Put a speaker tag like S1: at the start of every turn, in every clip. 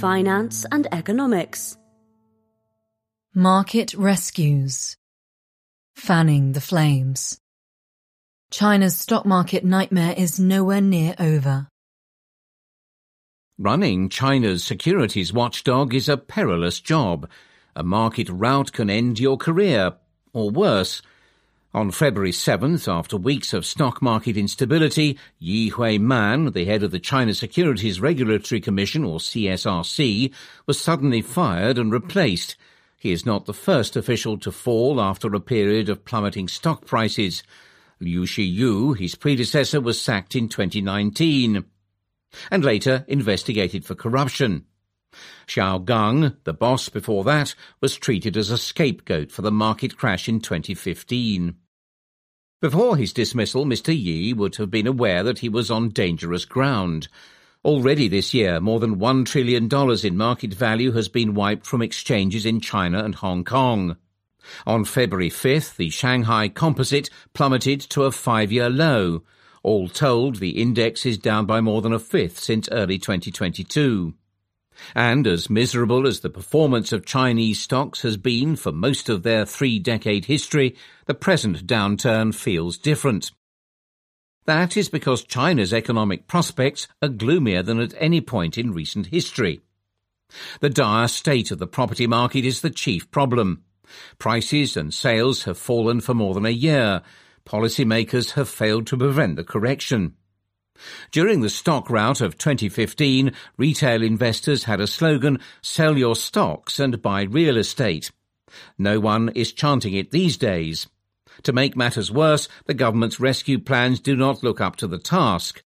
S1: finance and economics.
S2: Market rescues. Fanning the flames. China's stock market nightmare is nowhere near over.
S3: Running China's securities watchdog is a perilous job. A market rout can end your career, or worse. On February 7th, after weeks of stock market instability, Yi Hui-man, the head of the China Securities Regulatory Commission, or CSRC, was suddenly fired and replaced. He is not the first official to fall after a period of plummeting stock prices. Liu Shiyu, his predecessor, was sacked in 2019 and later investigated for corruption. Xiao Gang, the boss before that, was treated as a scapegoat for the market crash in 2015. Before his dismissal, Mr. Yi would have been aware that he was on dangerous ground. Already this year, more than $1 trillion in market value has been wiped from exchanges in China and Hong Kong. On February 5th, the Shanghai Composite plummeted to a 5-year low. All told, the index is down by more than a fifth since early 2022. And as miserable as the performance of Chinese stocks has been for most of their 3-decade history, the present downturn feels different. That is because China's economic prospects are gloomier than at any point in recent history. The dire state of the property market is the chief problem. Prices and sales have fallen for more than a year. Policymakers have failed to prevent the correction. During the stock rout of 2015, retail investors had a slogan, "Sell your stocks and buy real estate." No one is chanting it these days. To make matters worse, the government's rescue plans do not look up to the task.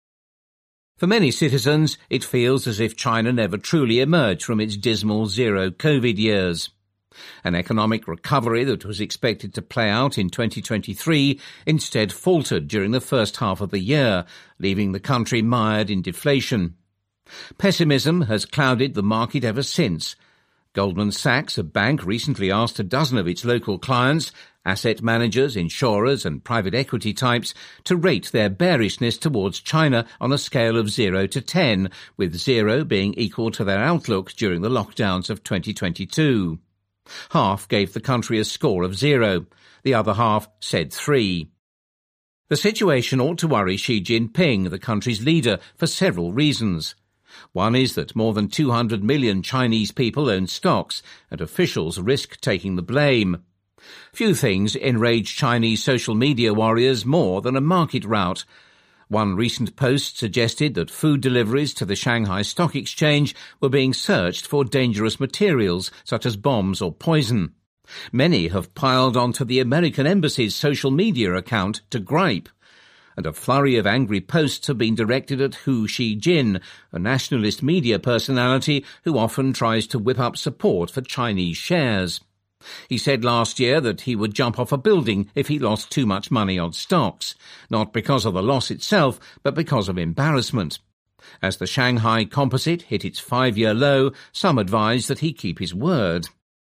S3: For many citizens, it feels as if China never truly emerged from its dismal zero-COVID years. An economic recovery that was expected to play out in 2023 instead faltered during the first half of the year, leaving the country mired in deflation. Pessimism has clouded the market ever since. Goldman Sachs, a bank, recently asked a dozen of its local clients, asset managers, insurers and private equity types, to rate their bearishness towards China on a scale of 0 to 10, with 0 being equal to their outlook during the lockdowns of 2022. Half gave the country a score of 0. The other half said 3. The situation ought to worry Xi Jinping, the country's leader, for several reasons. One is that more than 200 million Chinese people own stocks, and officials risk taking the blame. Few things enrage Chinese social media warriors more than a market rout. One recent post suggested that food deliveries to the Shanghai Stock Exchange were being searched for dangerous materials such as bombs or poison. Many have piled onto the American Embassy's social media account to gripe. And a flurry of angry posts have been directed at Hu Xijin, a nationalist media personality who often tries to whip up support for Chinese shares. He said last year that he would jump off a building if he lost too much money on stocks, not because of the loss itself, but because of embarrassment. As the Shanghai Composite hit its 5-year low, some advised that he keep his word.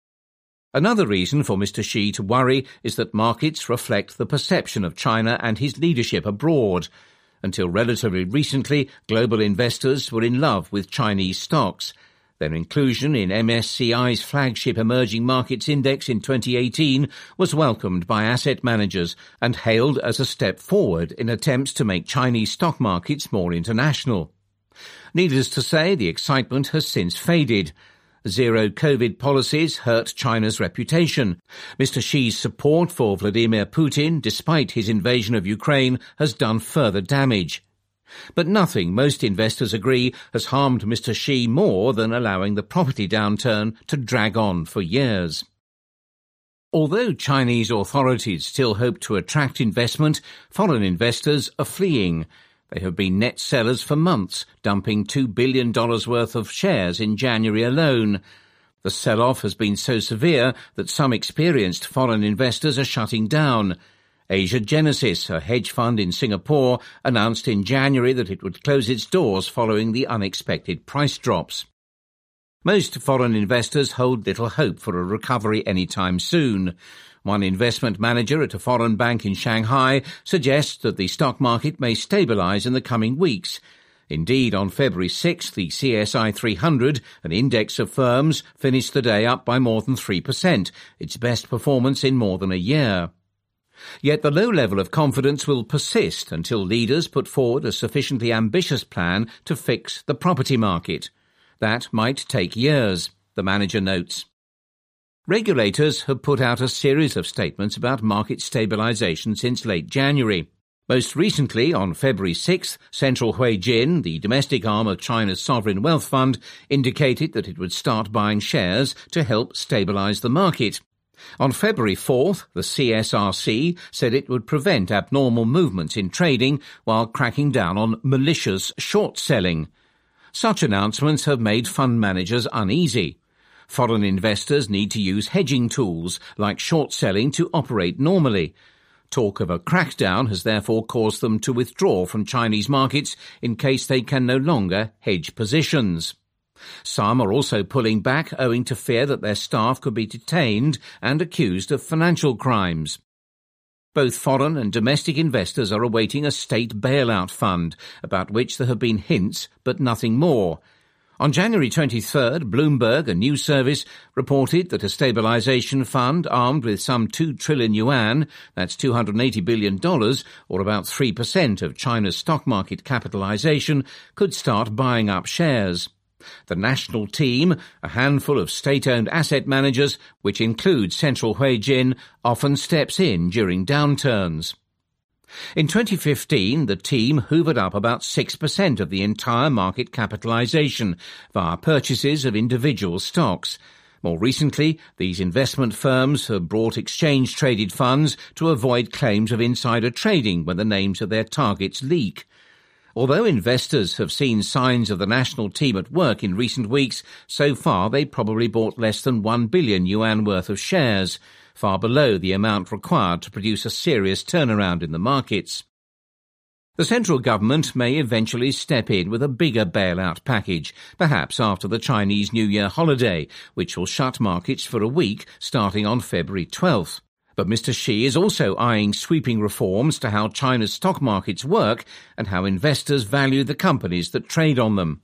S3: Another reason for Mr. Xi to worry is that markets reflect the perception of China and his leadership abroad. Until relatively recently, global investors were in love with Chinese stocks. Their inclusion in MSCI's flagship Emerging Markets Index in 2018 was welcomed by asset managers and hailed as a step forward in attempts to make Chinese stock markets more international. Needless to say, the excitement has since faded. Zero-COVID policies hurt China's reputation. Mr. Xi's support for Vladimir Putin, despite his invasion of Ukraine, has done further damage. But nothing, most investors agree, has harmed Mr. Xi more than allowing the property downturn to drag on for years. Although Chinese authorities still hope to attract investment, foreign investors are fleeing. They have been net sellers for months, dumping $2 billion worth of shares in January alone. The sell-off has been so severe that some experienced foreign investors are shutting down. Asia Genesis, a hedge fund in Singapore, announced in January that it would close its doors following the unexpected price drops. Most foreign investors hold little hope for a recovery anytime soon. One investment manager at a foreign bank in Shanghai suggests that the stock market may stabilize in the coming weeks. Indeed, on February 6, the CSI 300, an index of firms, finished the day up by more than 3%, its best performance in more than a year. Yet the low level of confidence will persist until leaders put forward a sufficiently ambitious plan to fix the property market. That might take years, the manager notes. Regulators have put out a series of statements about market stabilization since late January. Most recently, on February 6th, Central Huijin, the domestic arm of China's sovereign wealth fund, indicated that it would start buying shares to help stabilize the market. On February 4th, the CSRC said it would prevent abnormal movements in trading while cracking down on malicious short selling. Such announcements have made fund managers uneasy. Foreign investors need to use hedging tools like short selling to operate normally. Talk of a crackdown has therefore caused them to withdraw from Chinese markets in case they can no longer hedge positions. Some are also pulling back owing to fear that their staff could be detained and accused of financial crimes. Both foreign and domestic investors are awaiting a state bailout fund, about which there have been hints but nothing more. On January 23rd, Bloomberg, a news service, reported that a stabilization fund armed with some 2 trillion yuan, that's $280 billion, or about 3% of China's stock market capitalization, could start buying up shares. The national team, a handful of state-owned asset managers, which includes Central Huijin, often steps in during downturns. In 2015, the team hoovered up about 6% of the entire market capitalization via purchases of individual stocks. More recently, these investment firms have brought exchange-traded funds to avoid claims of insider trading when the names of their targets leak. Although investors have seen signs of the national team at work in recent weeks, so far they probably bought less than 1 billion yuan worth of shares, far below the amount required to produce a serious turnaround in the markets. The central government may eventually step in with a bigger bailout package, perhaps after the Chinese New Year holiday, which will shut markets for a week starting on February 12th. But Mr. Xi is also eyeing sweeping reforms to how China's stock markets work and how investors value the companies that trade on them.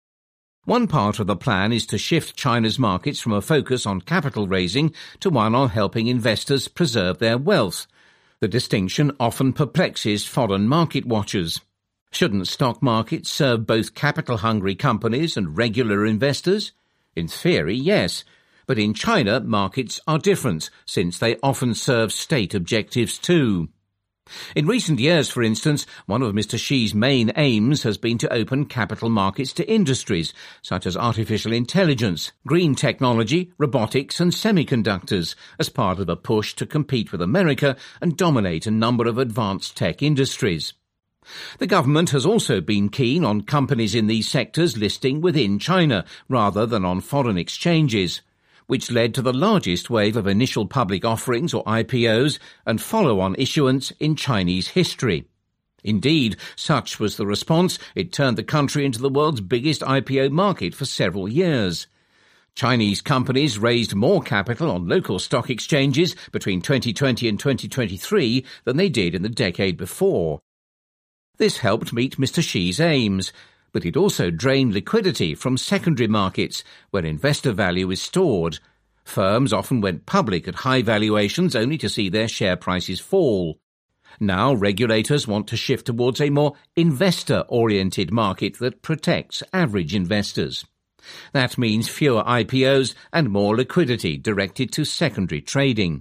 S3: One part of the plan is to shift China's markets from a focus on capital raising to one on helping investors preserve their wealth. The distinction often perplexes foreign market watchers. Shouldn't stock markets serve both capital-hungry companies and regular investors? In theory, yes. But in China, markets are different, since they often serve state objectives too. In recent years, for instance, one of Mr. Xi's main aims has been to open capital markets to industries such as artificial intelligence, green technology, robotics and semiconductors, as part of a push to compete with America and dominate a number of advanced tech industries. The government has also been keen on companies in these sectors listing within China rather than on foreign exchanges, which led to the largest wave of initial public offerings or IPOs and follow-on issuance in Chinese history. Indeed, such was the response, it turned the country into the world's biggest IPO market for several years. Chinese companies raised more capital on local stock exchanges between 2020 and 2023 than they did in the decade before. This helped meet Mr. Xi's aims, but it also drained liquidity from secondary markets, where investor value is stored. Firms often went public at high valuations only to see their share prices fall. Now regulators want to shift towards a more investor-oriented market that protects average investors. That means fewer IPOs and more liquidity directed to secondary trading.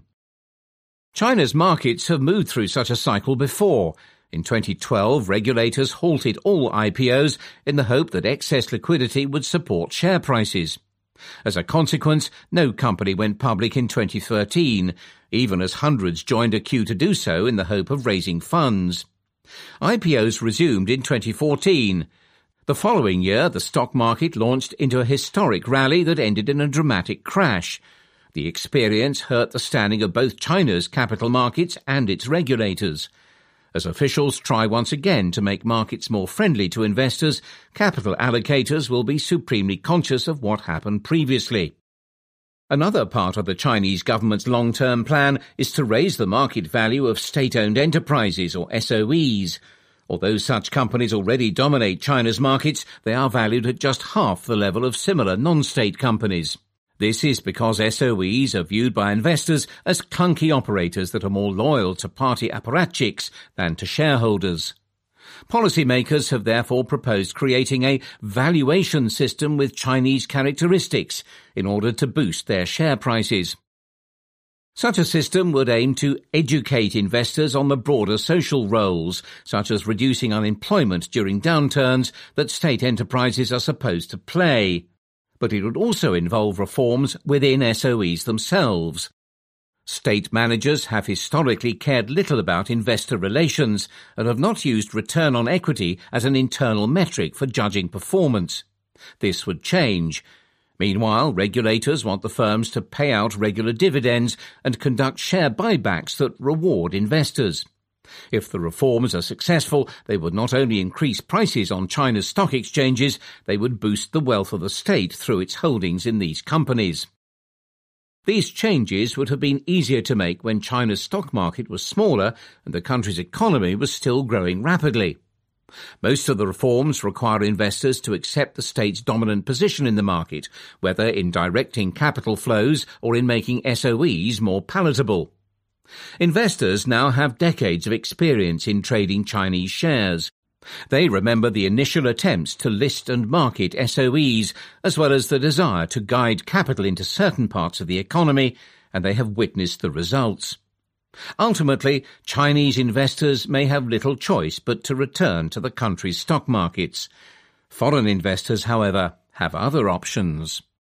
S3: China's markets have moved through such a cycle before. In 2012, regulators halted all IPOs in the hope that excess liquidity would support share prices. As a consequence, no company went public in 2013, even as hundreds joined a queue to do so in the hope of raising funds. IPOs resumed in 2014. The following year, the stock market launched into a historic rally that ended in a dramatic crash. The experience hurt the standing of both China's capital markets and its regulators. As officials try once again to make markets more friendly to investors, capital allocators will be supremely conscious of what happened previously. Another part of the Chinese government's long-term plan is to raise the market value of state-owned enterprises, or SOEs. Although such companies already dominate China's markets, they are valued at just half the level of similar non-state companies. This is because SOEs are viewed by investors as clunky operators that are more loyal to party apparatchiks than to shareholders. Policymakers have therefore proposed creating a valuation system with Chinese characteristics in order to boost their share prices. Such a system would aim to educate investors on the broader social roles, such as reducing unemployment during downturns, that state enterprises are supposed to play. But it would also involve reforms within SOEs themselves. State managers have historically cared little about investor relations and have not used return on equity as an internal metric for judging performance. This would change. Meanwhile, regulators want the firms to pay out regular dividends and conduct share buybacks that reward investors. If the reforms are successful, they would not only increase prices on China's stock exchanges, they would boost the wealth of the state through its holdings in these companies. These changes would have been easier to make when China's stock market was smaller and the country's economy was still growing rapidly. Most of the reforms require investors to accept the state's dominant position in the market, whether in directing capital flows or in making SOEs more palatable. Investors now have decades of experience in trading Chinese shares. They remember the initial attempts to list and market SOEs, as well as the desire to guide capital into certain parts of the economy, and they have witnessed the results. Ultimately, Chinese investors may have little choice but to return to the country's stock markets. Foreign investors, however, have other options.